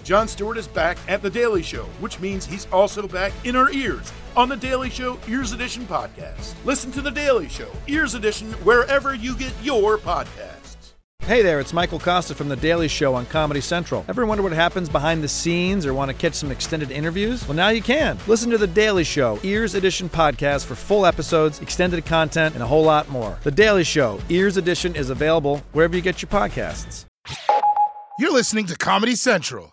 Jon Stewart is back at The Daily Show, which means he's also back in our ears on The Daily Show Ears Edition podcast. Listen to The Daily Show Ears Edition wherever you get your podcasts. Hey there, it's Michael Costa from The Daily Show on Comedy Central. Ever wonder what happens behind the scenes or want to catch some extended interviews? Well, now you can. Listen to The Daily Show Ears Edition podcast for full episodes, extended content, and a whole lot more. The Daily Show Ears Edition is available wherever you get your podcasts. You're listening to Comedy Central.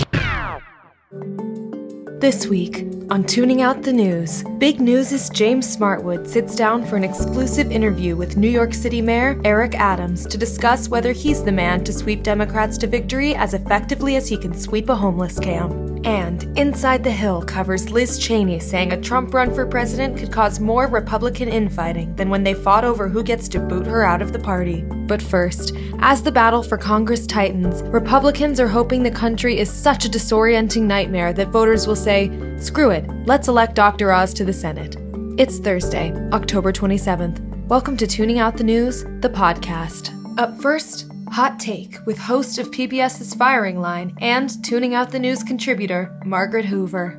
This week on Tuning Out the News, big news is James Smartwood sits down for an exclusive interview with New York City Mayor Eric Adams to discuss whether he's the man to sweep Democrats to victory as effectively as he can sweep a homeless camp. And Inside the Hill covers Liz Cheney saying a Trump run for president could cause more Republican infighting than when they fought over who gets to boot her out of the party. But first, as the battle for Congress tightens, Republicans are hoping the country is such a disorienting nightmare that voters will say, screw it, let's elect Dr. Oz to the Senate. It's Thursday, October 27th. Welcome to Tuning Out the News, the podcast. Up first, Hot Take with host of PBS's Firing Line and Tuning Out the News contributor, Margaret Hoover.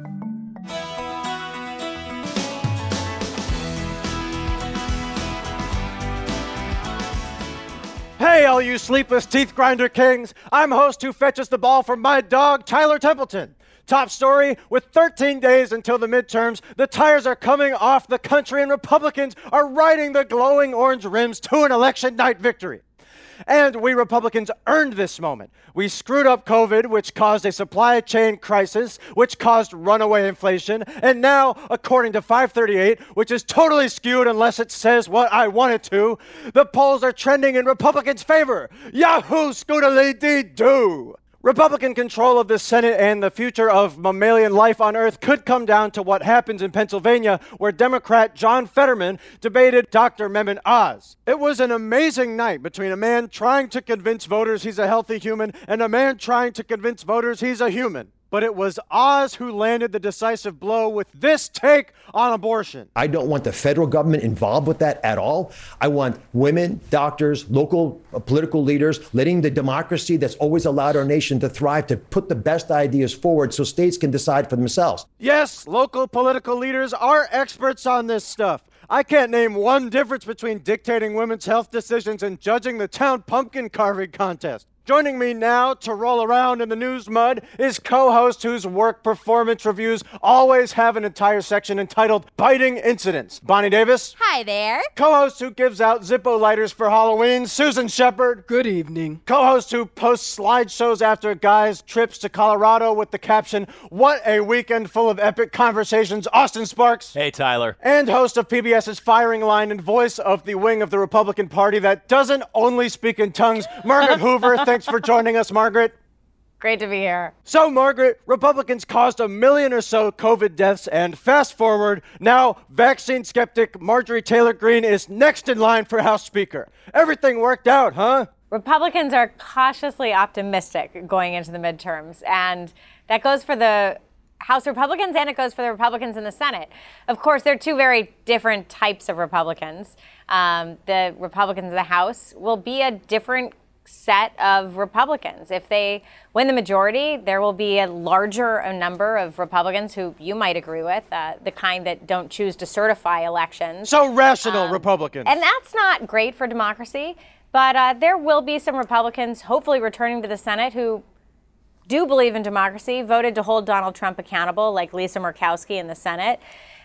Hey, all you sleepless teeth grinder kings. I'm host who fetches the ball from my dog, Tyler Templeton. Top story, with 13 days until the midterms, the tires are coming off the country and Republicans are riding the glowing orange rims to an election night victory. And we Republicans earned this moment. We screwed up COVID, which caused a supply chain crisis, which caused runaway inflation. And now, according to 538, which is totally skewed unless it says what I want it to, the polls are trending in Republicans' favor. Yahoo, scoodly-dee-doo! Republican control of the Senate and the future of mammalian life on Earth could come down to what happens in Pennsylvania, where Democrat John Fetterman debated Dr. Mehmet Oz. It was an amazing night between a man trying to convince voters he's a healthy human and a man trying to convince voters he's a human. But it was Oz who landed the decisive blow with this take on abortion. I don't want the federal government involved with that at all. I want women, doctors, local political leaders, letting the democracy that's always allowed our nation to thrive to put the best ideas forward so states can decide for themselves. Yes, local political leaders are experts on this stuff. I can't name one difference between dictating women's health decisions and judging the town pumpkin carving contest. Joining me now to roll around in the news mud is co-host whose work performance reviews always have an entire section entitled Biting Incidents, Bonnie Davis. Hi there. Co-host who gives out Zippo lighters for Halloween, Susan Shepard. Good evening. Co-host who posts slideshows after guys' trips to Colorado with the caption, "What a weekend full of epic conversations," Austin Sparks. Hey, Tyler. And host of PBS's Firing Line and voice of the wing of the Republican Party that doesn't only speak in tongues, Margaret Hoover. Thanks for joining us, Margaret. Great to be here. So, Margaret, Republicans caused 1 million or so COVID deaths, and fast forward, now vaccine skeptic Marjorie Taylor Greene is next in line for House Speaker. Everything worked out, huh? Republicans are cautiously optimistic going into the midterms, and that goes for the House Republicans and it goes for the Republicans in the Senate. Of course, they're two very different types of Republicans. The Republicans in the House will be a different set of Republicans. If they win the majority, there will be a larger number of Republicans who you might agree with, the kind that don't choose to certify elections. So rational Republicans. And that's not great for democracy, but there will be some Republicans hopefully returning to the Senate who do believe in democracy, voted to hold Donald Trump accountable, like Lisa Murkowski in the Senate.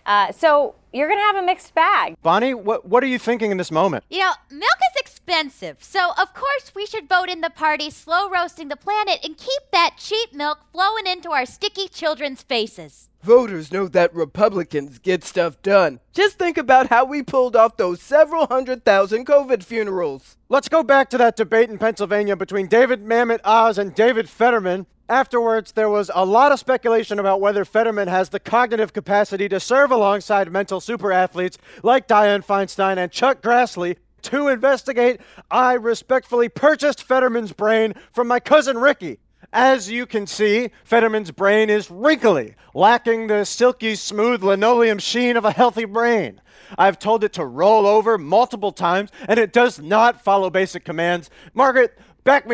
So you're going to have a mixed bag. Bonnie, what are you thinking in this moment? You know, milk is expensive, so of course we should vote in the party slow roasting the planet and keep that cheap milk flowing into our sticky children's faces. Voters know that Republicans get stuff done. Just think about how we pulled off those several 100,000 COVID funerals. Let's go back to that debate in Pennsylvania between David Mehmet Oz and David Fetterman. Afterwards, there was a lot of speculation about whether Fetterman has the cognitive capacity to serve alongside mental super athletes like Dianne Feinstein and Chuck Grassley. To investigate, I respectfully purchased Fetterman's brain from my cousin Ricky. As you can see, Fetterman's brain is wrinkly, lacking the silky smooth linoleum sheen of a healthy brain. I've told it to roll over multiple times, and it does not follow basic commands. Margaret, back me up.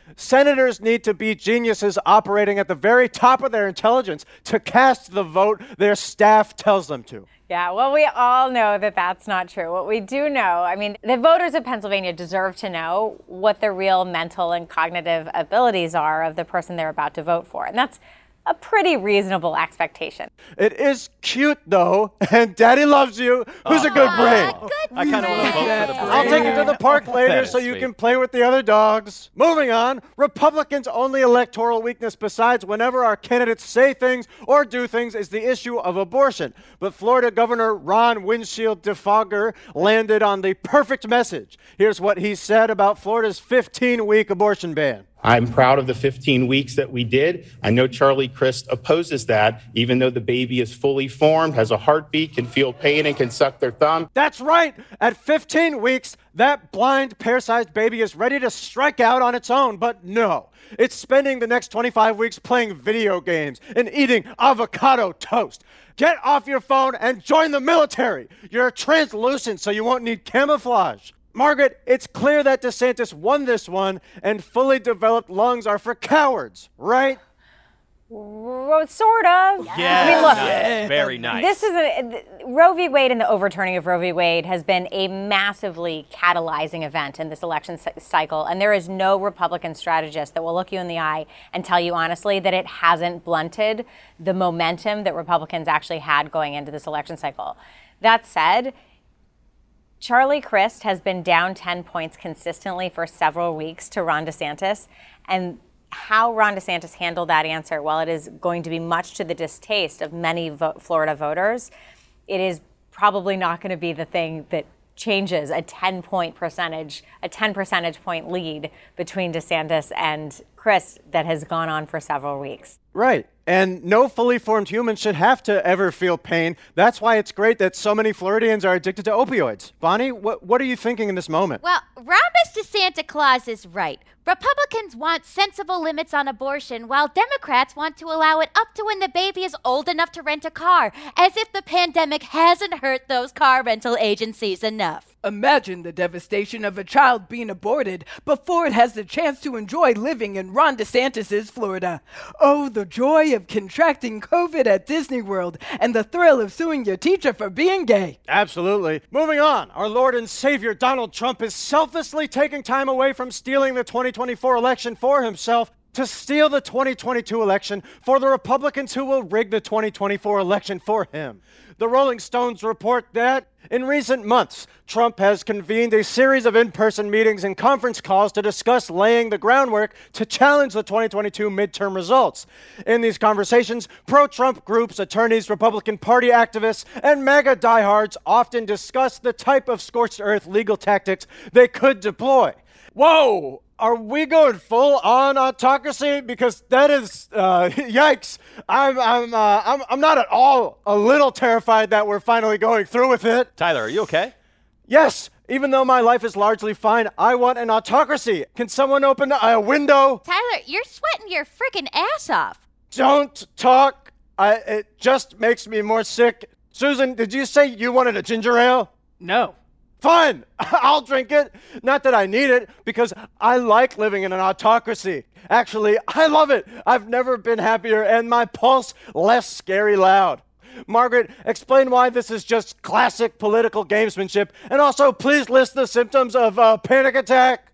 Senators need to be geniuses operating at the very top of their intelligence to cast the vote their staff tells them to. Yeah, well, we all know that that's not true. What we do know, I mean, the voters of Pennsylvania deserve to know what the real mental and cognitive abilities are of the person they're about to vote for. And that's a pretty reasonable expectation. It is cute, though, and Daddy loves you. Who's a good brain? I kind of want to vote for the brain. I'll take you to the park later so you can play with the other dogs. Moving on, Republicans' only electoral weakness besides whenever our candidates say things or do things is the issue of abortion. But Florida Governor Ron Windshield DeFogger landed on the perfect message. Here's what he said about Florida's 15-week abortion ban. I'm proud of the 15 weeks that we did. I know Charlie Crist opposes that, even though the baby is fully formed, has a heartbeat, can feel pain, and can suck their thumb. That's right. At 15 weeks, that blind, pear-sized baby is ready to strike out on its own. But no, it's spending the next 25 weeks playing video games and eating avocado toast. Get off your phone and join the military. You're translucent, so you won't need camouflage. Margaret, it's clear that DeSantis won this one, and fully developed lungs are for cowards, right? Sort of. Yeah, I mean, look, nice. Very nice. This is Roe v. Wade and the overturning of Roe v. Wade has been a massively catalyzing event in this election cycle, and there is no Republican strategist that will look you in the eye and tell you honestly that it hasn't blunted the momentum that Republicans actually had going into this election cycle. That said, Charlie Crist has been down 10 points consistently for several weeks to Ron DeSantis, and how Ron DeSantis handled that answer, while it is going to be much to the distaste of many Florida voters, it is probably not going to be the thing that changes a 10 percentage point lead between DeSantis and Crist that has gone on for several weeks. Right. And no fully formed human should have to ever feel pain. That's why it's great that so many Floridians are addicted to opioids. Bonnie, what are you thinking in this moment? Well, Rhombus to Santa Claus is right. Republicans want sensible limits on abortion, while Democrats want to allow it up to when the baby is old enough to rent a car, as if the pandemic hasn't hurt those car rental agencies enough. Imagine the devastation of a child being aborted before it has the chance to enjoy living in Ron DeSantis' Florida. Oh, the joy of contracting COVID at Disney World and the thrill of suing your teacher for being gay. Absolutely. Moving on, our Lord and Savior Donald Trump is selflessly taking time away from stealing the 2024 election for himself to steal the 2022 election for the Republicans who will rig the 2024 election for him. The Rolling Stones report that in recent months, Trump has convened a series of in-person meetings and conference calls to discuss laying the groundwork to challenge the 2022 midterm results. In these conversations, pro-Trump groups, attorneys, Republican Party activists, and MAGA diehards often discuss the type of scorched earth legal tactics they could deploy. Whoa! Are we going full on autocracy? Because that is, yikes. I'm not at all a little terrified that we're finally going through with it. Tyler, are you okay? Yes, even though my life is largely fine, I want an autocracy. Can someone open a window? Tyler, you're sweating your freaking ass off. Don't talk. It just makes me more sick. Susan, did you say you wanted a ginger ale? No. Fine, I'll drink it. Not that I need it, because I like living in an autocracy. Actually, I love it. I've never been happier, and my pulse less scary loud. Margaret, explain why this is just classic political gamesmanship, and also please list the symptoms of a panic attack.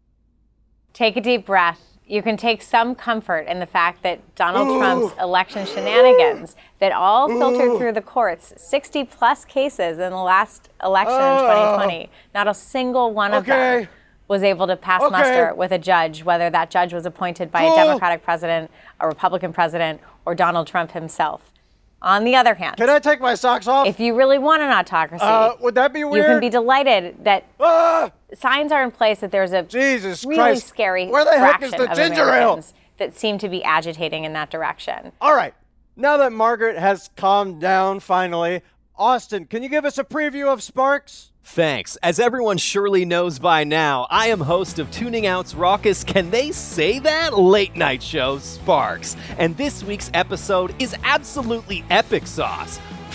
Take a deep breath. You can take some comfort in the fact that Donald Trump's election shenanigans that all filtered through the courts, 60 plus cases in the last election in 2020, not a single one of them was able to pass muster with a judge, whether that judge was appointed by a Democratic president, a Republican president, or Donald Trump himself. On the other hand, can I take my socks off? If you really want an autocracy, would that be weird? You can be delighted that signs are in place that there's a really scary Where the heck fraction is the of ginger ale? Americans that seem to be agitating in that direction. All right, now that Margaret has calmed down finally, Austin, can you give us a preview of Sparks? Thanks. As everyone surely knows by now, I am host of Tuning Out's raucous Can They Say That? Late night show, Sparks. And this week's episode is absolutely epic sauce.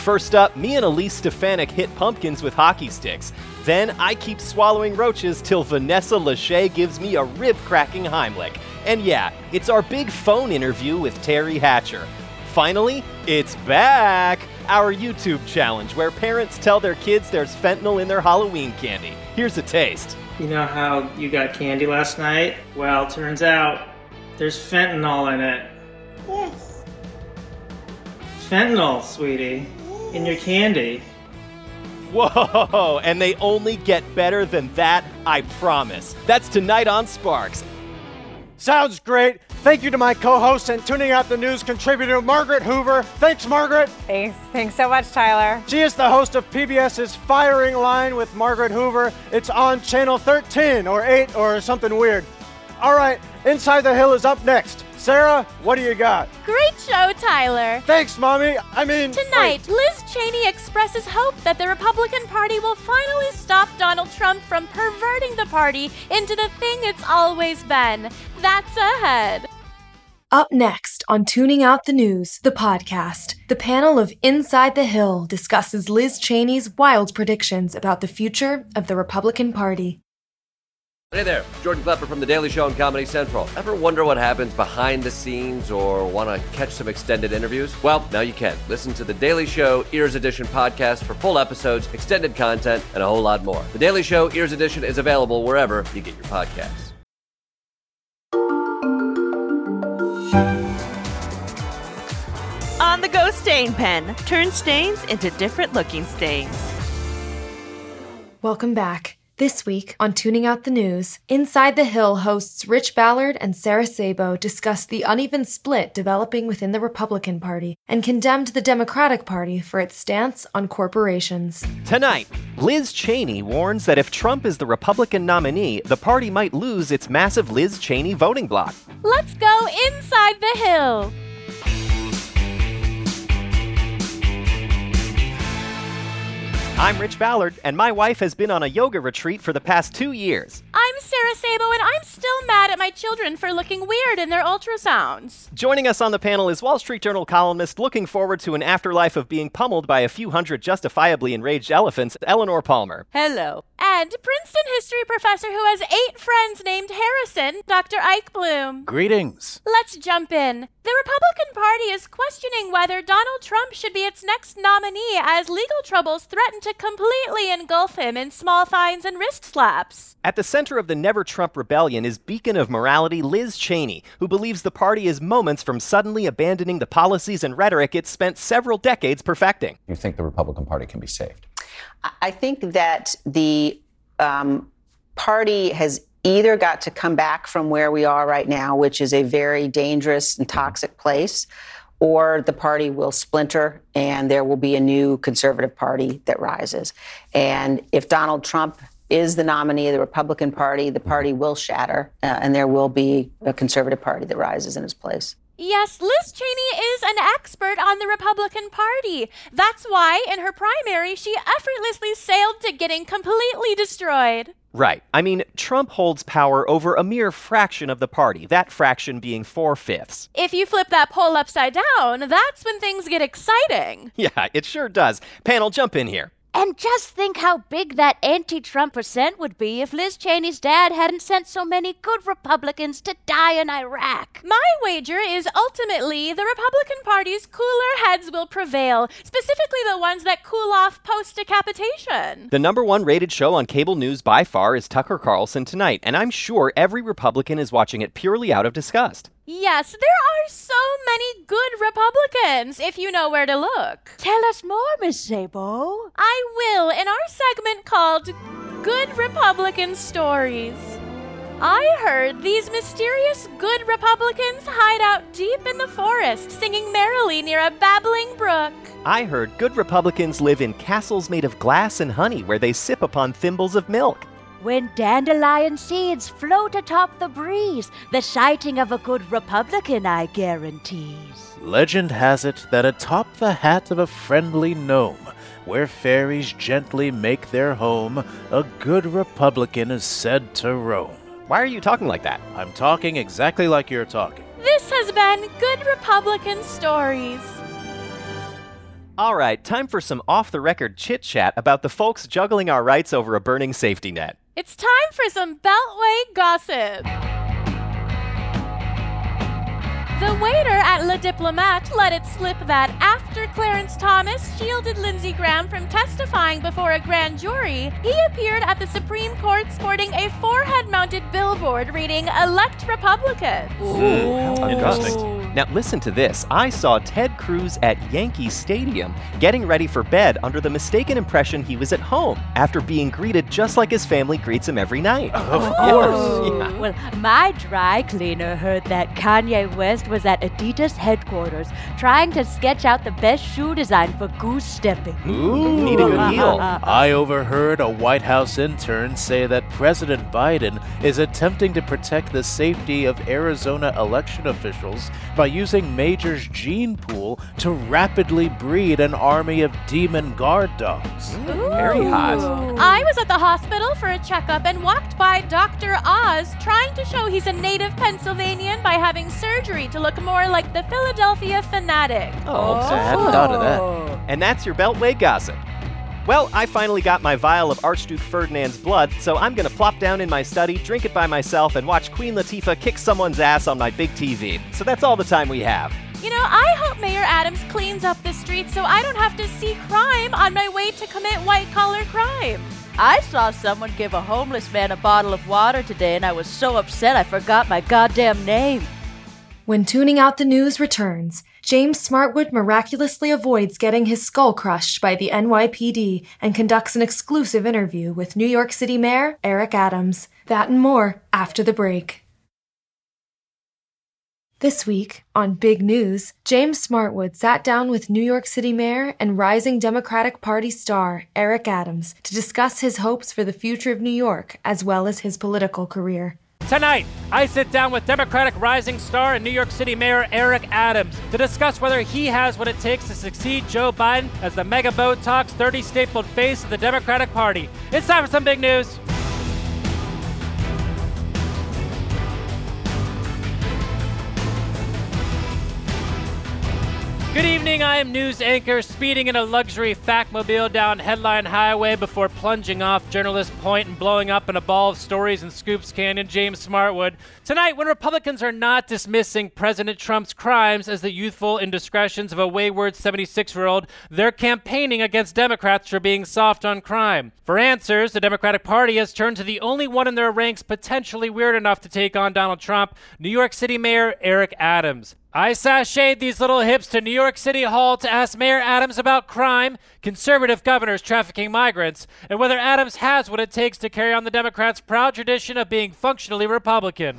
First up, me and Elise Stefanik hit pumpkins with hockey sticks. Then I keep swallowing roaches till Vanessa Lachey gives me a rib-cracking Heimlich. And yeah, it's our big phone interview with Terry Hatcher. Finally, it's back! Our YouTube challenge, where parents tell their kids there's fentanyl in their Halloween candy. Here's a taste. You know how you got candy last night? Well, turns out there's fentanyl in it. Yes. Fentanyl, sweetie, in your candy. Whoa, and they only get better than that, I promise. That's tonight on Sparks. Sounds great. Thank you to my co-host and Tuning Out the News contributor, Margaret Hoover. Thanks, Margaret. Thanks so much, Tyler. She is the host of PBS's Firing Line with Margaret Hoover. It's on channel 13 or 8 or something weird. All right, Inside the Hill is up next. Sarah, what do you got? Great show, Tyler. Thanks, Mommy. Tonight, Liz Cheney expresses hope that the Republican Party will finally stop Donald Trump from perverting the party into the thing it's always been. That's ahead. Up next on Tuning Out the News, the podcast, the panel of Inside the Hill discusses Liz Cheney's wild predictions about the future of the Republican Party. Hey there, Jordan Klepper from The Daily Show on Comedy Central. Ever wonder what happens behind the scenes or want to catch some extended interviews? Well, now you can. Listen to The Daily Show Ears Edition podcast for full episodes, extended content, and a whole lot more. The Daily Show Ears Edition is available wherever you get your podcasts. On the Go Stain Pen. Turn stains into different looking stains. Welcome back. This week on Tuning Out the News, Inside the Hill hosts Rich Ballard and Sarah Sabo discuss the uneven split developing within the Republican Party and condemned the Democratic Party for its stance on corporations. Tonight, Liz Cheney warns that if Trump is the Republican nominee, the party might lose its massive Liz Cheney voting bloc. Let's go Inside the Hill. I'm Rich Ballard, and my wife has been on a yoga retreat for the past 2 years. I'm Sarah Sabo, and I'm still mad at my children for looking weird in their ultrasounds. Joining us on the panel is Wall Street Journal columnist looking forward to an afterlife of being pummeled by a few hundred justifiably enraged elephants, Eleanor Palmer. Hello. And Princeton history professor who has 8 friends named Harrison, Dr. Ike Bloom. Greetings. Let's jump in. The Republican Party is questioning whether Donald Trump should be its next nominee as legal troubles threaten to completely engulf him in small fines and wrist slaps. At the center of the Never Trump rebellion is beacon of morality Liz Cheney, who believes the party is moments from suddenly abandoning the policies and rhetoric it's spent several decades perfecting. You think the Republican Party can be saved? I think that the party has either got to come back from where we are right now, which is a very dangerous and toxic place, or the party will splinter and there will be a new conservative party that rises. And if Donald Trump is the nominee of the Republican Party, the party will shatter and there will be a conservative party that rises in its place. Yes, Liz Cheney is an expert on the Republican Party. That's why, in her primary, she effortlessly sailed to getting completely destroyed. Right. I mean, Trump holds power over a mere fraction of the party, that fraction being 4/5. If you flip that poll upside down, that's when things get exciting. Yeah, it sure does. Panel, jump in here. And just think how big that anti-Trump percent would be if Liz Cheney's dad hadn't sent so many good Republicans to die in Iraq. My wager is ultimately the Republican Party's cooler heads will prevail, specifically the ones that cool off post-decapitation. The #1 rated show on cable news by far is Tucker Carlson Tonight, and I'm sure every Republican is watching it purely out of disgust. Yes, there are so many good Republicans, if you know where to look. Tell us more, Miss Sabo. I will, in our segment called Good Republican Stories. I heard these mysterious good Republicans hide out deep in the forest, singing merrily near a babbling brook. I heard good Republicans live in castles made of glass and honey where they sip upon thimbles of milk. When dandelion seeds float atop the breeze, the sighting of a good Republican, I guarantees. Legend has it that atop the hat of a friendly gnome, where fairies gently make their home, a good Republican is said to roam. Why are you talking like that? I'm talking exactly like you're talking. This has been Good Republican Stories. All right, time for some off-the-record chit-chat about the folks juggling our rights over a burning safety net. It's time for some Beltway gossip. The waiter at Le Diplomate let it slip that after Clarence Thomas shielded Lindsey Graham from testifying before a grand jury, he appeared at the Supreme Court sporting a forehead-mounted billboard reading, "Elect Republicans." Ooh, interesting. Now listen to this. I saw Ted Cruz at Yankee Stadium getting ready for bed under the mistaken impression he was at home after being greeted just like his family greets him every night. Of course. Yeah. Well, my dry cleaner heard that Kanye West was at Adidas headquarters trying to sketch out the best shoe design for goose stepping. Ooh, need a good deal. I overheard a White House intern say that President Biden is attempting to protect the safety of Arizona election officials by using Major's gene pool to rapidly breed an army of demon guard dogs. Ooh, very hot. I was at the hospital for a checkup and walked by Dr. Oz trying to show he's a native Pennsylvanian by having surgery to look more like the Philadelphia Fanatic. Oh, I hadn't thought of that. And that's your Beltway gossip. Well, I finally got my vial of Archduke Ferdinand's blood, so I'm gonna plop down in my study, drink it by myself, and watch Queen Latifah kick someone's ass on my big TV. So that's all the time we have. You know, I hope Mayor Adams cleans up the streets so I don't have to see crime on my way to commit white-collar crime. I saw someone give a homeless man a bottle of water today, and I was so upset I forgot my goddamn name. When Tuning Out the News returns, James Smartwood miraculously avoids getting his skull crushed by the NYPD and conducts an exclusive interview with New York City Mayor Eric Adams. That and more after the break. This week, on Big News, James Smartwood sat down with New York City Mayor and rising Democratic Party star Eric Adams to discuss his hopes for the future of New York as well as his political career. Tonight, I sit down with Democratic rising star and New York City Mayor Eric Adams to discuss whether he has what it takes to succeed Joe Biden as the mega Botox 30 stapled face of the Democratic Party. It's time for some big news. Good evening, I am news anchor speeding in a luxury Factmobile down Headline Highway before plunging off Journalist Point and blowing up in a ball of stories in Scoops Canyon, James Smartwood. Tonight, when Republicans are not dismissing President Trump's crimes as the youthful indiscretions of a wayward 76-year-old, they're campaigning against Democrats for being soft on crime. For answers, the Democratic Party has turned to the only one in their ranks potentially weird enough to take on Donald Trump, New York City Mayor Eric Adams. I sashayed these little hips to New York City Hall to ask Mayor Adams about crime, conservative governors trafficking migrants, and whether Adams has what it takes to carry on the Democrats' proud tradition of being functionally Republican.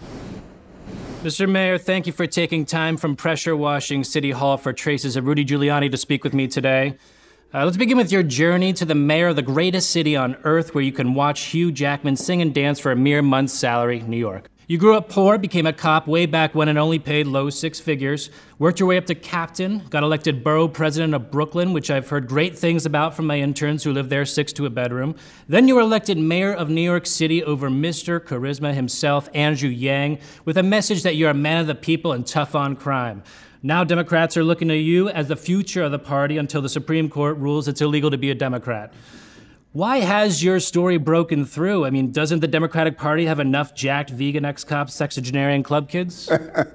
Mr. Mayor, thank you for taking time from pressure washing City Hall for traces of Rudy Giuliani to speak with me today. Let's begin with your journey to the mayor of the greatest city on earth where you can watch Hugh Jackman sing and dance for a mere month's salary, New York. You grew up poor, became a cop way back when and only paid low six figures, worked your way up to captain, got elected borough president of Brooklyn, which I've heard great things about from my interns who live there 6 to a bedroom. Then you were elected mayor of New York City over Mr. Charisma himself, Andrew Yang, with a message that you're a man of the people and tough on crime. Now Democrats are looking to you as the future of the party until the Supreme Court rules it's illegal to be a Democrat. Why has your story broken through? I mean, doesn't the Democratic Party have enough jacked vegan ex-cops, sexagenarian club kids?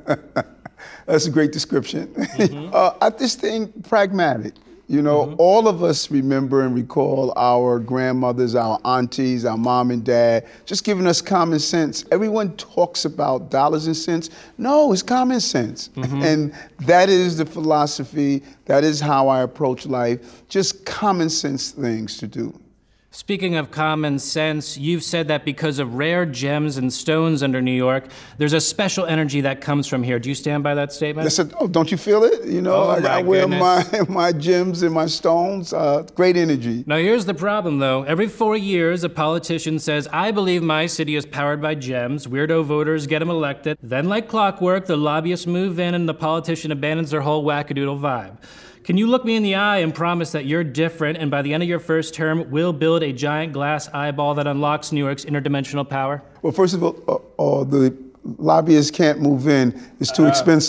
That's a great description. I just think pragmatic. You know, all of us remember and recall our grandmothers, our aunties, our mom and dad, just giving us common sense. Everyone talks about dollars and cents. No, it's common sense. And that is the philosophy. That is how I approach life. Just common sense things to do. Speaking of common sense, you've said that because of rare gems and stones under New York, there's a special energy that comes from here. Do you stand by that statement? Listen, don't you feel it? You know, I wear my gems and my stones. Great energy. Now, here's the problem, though. Every 4 years, a politician says, I believe my city is powered by gems. Weirdo voters get him elected. Then, like clockwork, the lobbyists move in and the politician abandons their whole wackadoodle vibe. Can you look me in the eye and promise that you're different and by the end of your first term, we'll build a giant glass eyeball that unlocks New York's interdimensional power? Well, first of all, the lobbyists can't move in. It's too expensive.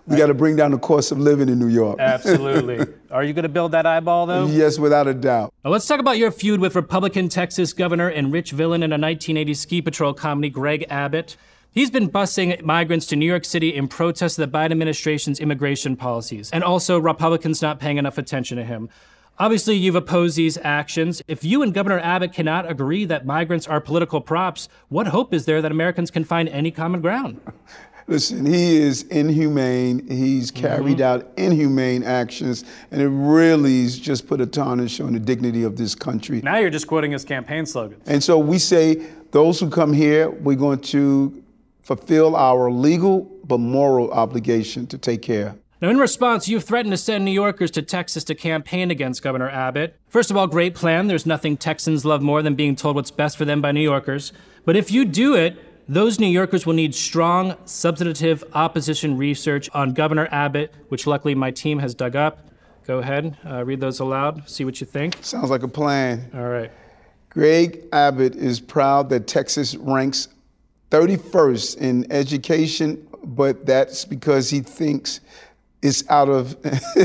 We got to bring down the cost of living in New York. Absolutely. Are you going to build that eyeball, though? Yes, without a doubt. Now, let's talk about your feud with Republican Texas governor and rich villain in a 1980s Ski Patrol comedy, Greg Abbott. He's been busing migrants to New York City in protest of the Biden administration's immigration policies, and also Republicans not paying enough attention to him. Obviously, you've opposed these actions. If you and Governor Abbott cannot agree that migrants are political props, what hope is there that Americans can find any common ground? Listen, he is inhumane. He's carried out inhumane actions, and it really has just put a tarnish on the dignity of this country. Now you're just quoting his campaign slogans. And so we say, those who come here, we're going to fulfill our legal but moral obligation to take care. Now, in response, you've threatened to send New Yorkers to Texas to campaign against Governor Abbott. First of all, great plan. There's nothing Texans love more than being told what's best for them by New Yorkers. But if you do it, those New Yorkers will need strong, substantive opposition research on Governor Abbott, which luckily my team has dug up. Go ahead, read those aloud, see what you think. Sounds like a plan. All right. Greg Abbott is proud that Texas ranks 31st in education, but that's because he thinks it's out of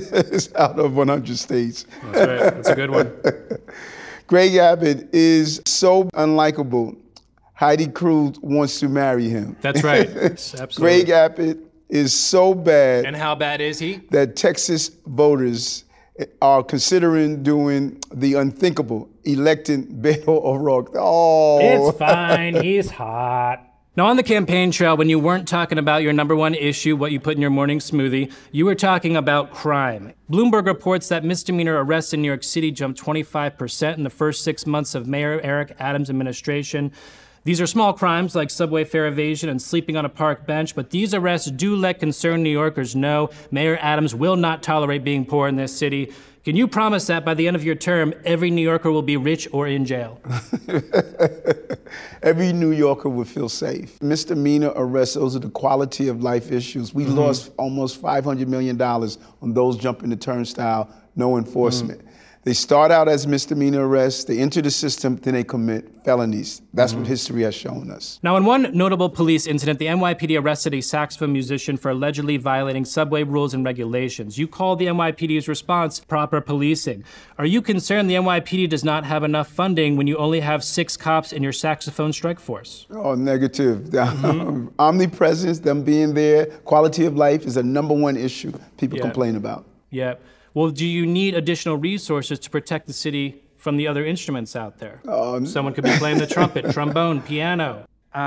100 states. That's right. That's a good one. Greg Abbott is so unlikable. Heidi Cruz wants to marry him. That's right. Absolutely. Greg Abbott is so bad. And how bad is he? That Texas voters are considering doing the unthinkable, electing Beto O'Rourke. Oh. It's fine. He's hot. Now, on the campaign trail, when you weren't talking about your number one issue, what you put in your morning smoothie, you were talking about crime. Bloomberg reports that misdemeanor arrests in New York City jumped 25% in the first 6 months of Mayor Eric Adams' administration. These are small crimes like subway fare evasion and sleeping on a park bench, but these arrests do let concerned New Yorkers know Mayor Adams will not tolerate being poor in this city. Can you promise that by the end of your term, every New Yorker will be rich or in jail? Every New Yorker would feel safe. Misdemeanor arrests, those are the quality of life issues. We lost almost $500 million on those jumping the turnstile, no enforcement. They start out as misdemeanor arrests, they enter the system, then they commit felonies. That's what history has shown us. Now, in one notable police incident, the NYPD arrested a saxophone musician for allegedly violating subway rules and regulations. You called the NYPD's response proper policing. Are you concerned the NYPD does not have enough funding when you only have 6 cops in your saxophone strike force? Oh, negative. Omnipresence, them being there, quality of life is a number one issue people complain about. Yeah. Well, do you need additional resources to protect the city from the other instruments out there? Someone could be playing the trumpet, trombone, piano.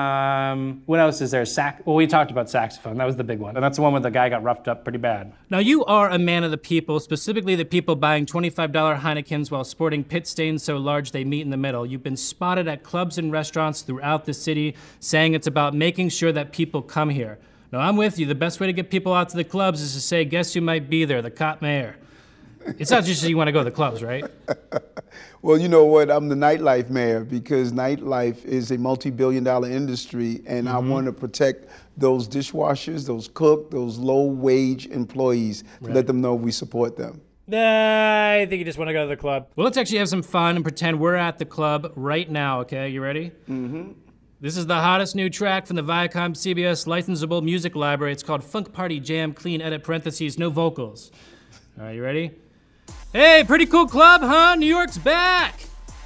What else is there? Well, we talked about saxophone. That was the big one. And that's the one where the guy got roughed up pretty bad. Now, you are a man of the people, specifically the people buying $25 Heinekens while sporting pit stains so large they meet in the middle. You've been spotted at clubs and restaurants throughout the city saying it's about making sure that people come here. Now, I'm with you. The best way to get people out to the clubs is to say, guess who might be there? The cop mayor. It's not just that you want to go to the clubs, right? Well, you know what? I'm the nightlife mayor because nightlife is a multi-billion-dollar industry, and I want to protect those dishwashers, those cooks, those low-wage employees, to let them know we support them. I think you just want to go to the club. Well, let's actually have some fun and pretend we're at the club right now, okay? You ready? This is the hottest new track from the Viacom CBS licensable music library. It's called Funk Party Jam, clean edit, parentheses, no vocals. All right, you ready? Hey, pretty cool club, huh? New York's back.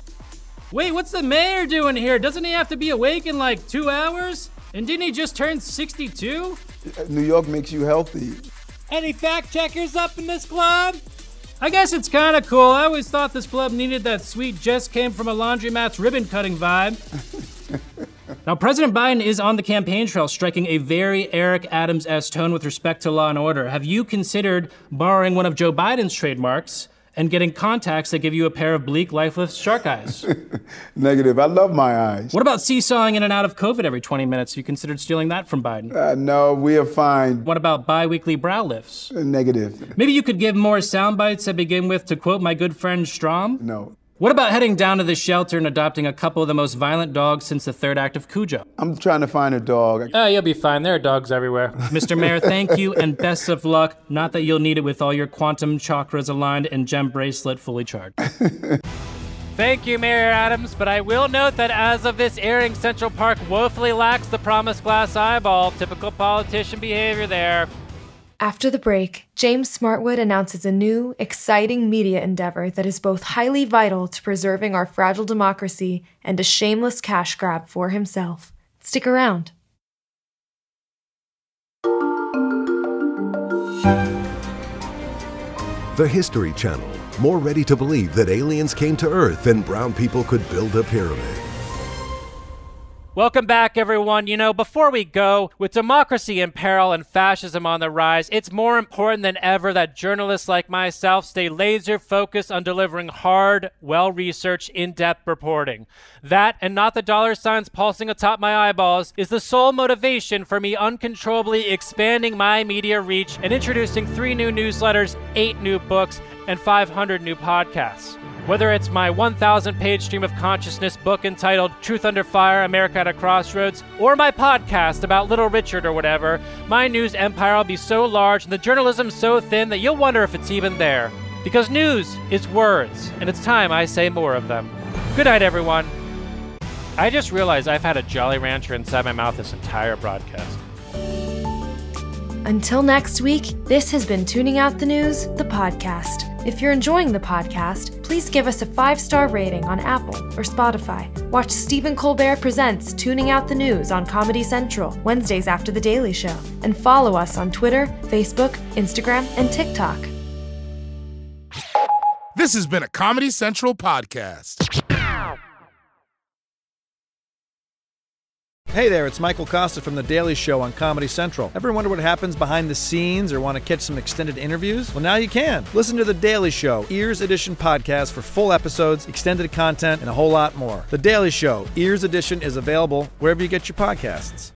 Wait, what's the mayor doing here? Doesn't he have to be awake in like 2 hours? And didn't he just turn 62? New York makes you healthy. Any fact checkers up in this club? I guess it's kind of cool. I always thought this club needed that sweet just came from a laundromat's ribbon cutting vibe. Now, President Biden is on the campaign trail striking a very Eric Adams-esque tone with respect to law and order. Have you considered borrowing one of Joe Biden's trademarks and getting contacts that give you a pair of bleak, lifeless shark eyes? Negative. I love my eyes. What about seesawing in and out of COVID every 20 minutes? Have you considered stealing that from Biden? No, we are fine. What about bi-weekly brow lifts? Negative. Maybe you could give more sound bites that begin with, to quote my good friend Strom? No. What about heading down to the shelter and adopting a couple of the most violent dogs since the third act of Cujo? I'm trying to find a dog. Oh, you'll be fine. There are dogs everywhere. Mr. Mayor, thank you and best of luck. Not that you'll need it with all your quantum chakras aligned and gem bracelet fully charged. Thank you, Mayor Adams, but I will note that as of this airing, Central Park woefully lacks the promised glass eyeball. Typical politician behavior there. After the break, James Smartwood announces a new, exciting media endeavor that is both highly vital to preserving our fragile democracy and a shameless cash grab for himself. Stick around. The History Channel, more ready to believe that aliens came to Earth than brown people could build a pyramid. Welcome back, everyone. You know, before we go, with democracy in peril and fascism on the rise, it's more important than ever that journalists like myself stay laser focused on delivering hard, well-researched, in-depth reporting. That, and not the dollar signs pulsing atop my eyeballs, is the sole motivation for me uncontrollably expanding my media reach and introducing 3 new newsletters, 8 new books, and 500 new podcasts. Whether it's my 1,000-page stream of consciousness book entitled Truth Under Fire, America at a Crossroads, or my podcast about Little Richard or whatever, my news empire will be so large and the journalism so thin that you'll wonder if it's even there. Because news is words, and it's time I say more of them. Good night, everyone. I just realized I've had a Jolly Rancher inside my mouth this entire broadcast. Until next week, this has been Tuning Out the News, the podcast. If you're enjoying the podcast, please give us a 5-star rating on Apple or Spotify. Watch Stephen Colbert Presents Tuning Out the News on Comedy Central, Wednesdays after The Daily Show. And follow us on Twitter, Facebook, Instagram, and TikTok. This has been a Comedy Central podcast. Hey there, it's Michael Costa from The Daily Show on Comedy Central. Ever wonder what happens behind the scenes or want to catch some extended interviews? Well, now you can. Listen to The Daily Show, Ears Edition podcast for full episodes, extended content, and a whole lot more. The Daily Show, Ears Edition is available wherever you get your podcasts.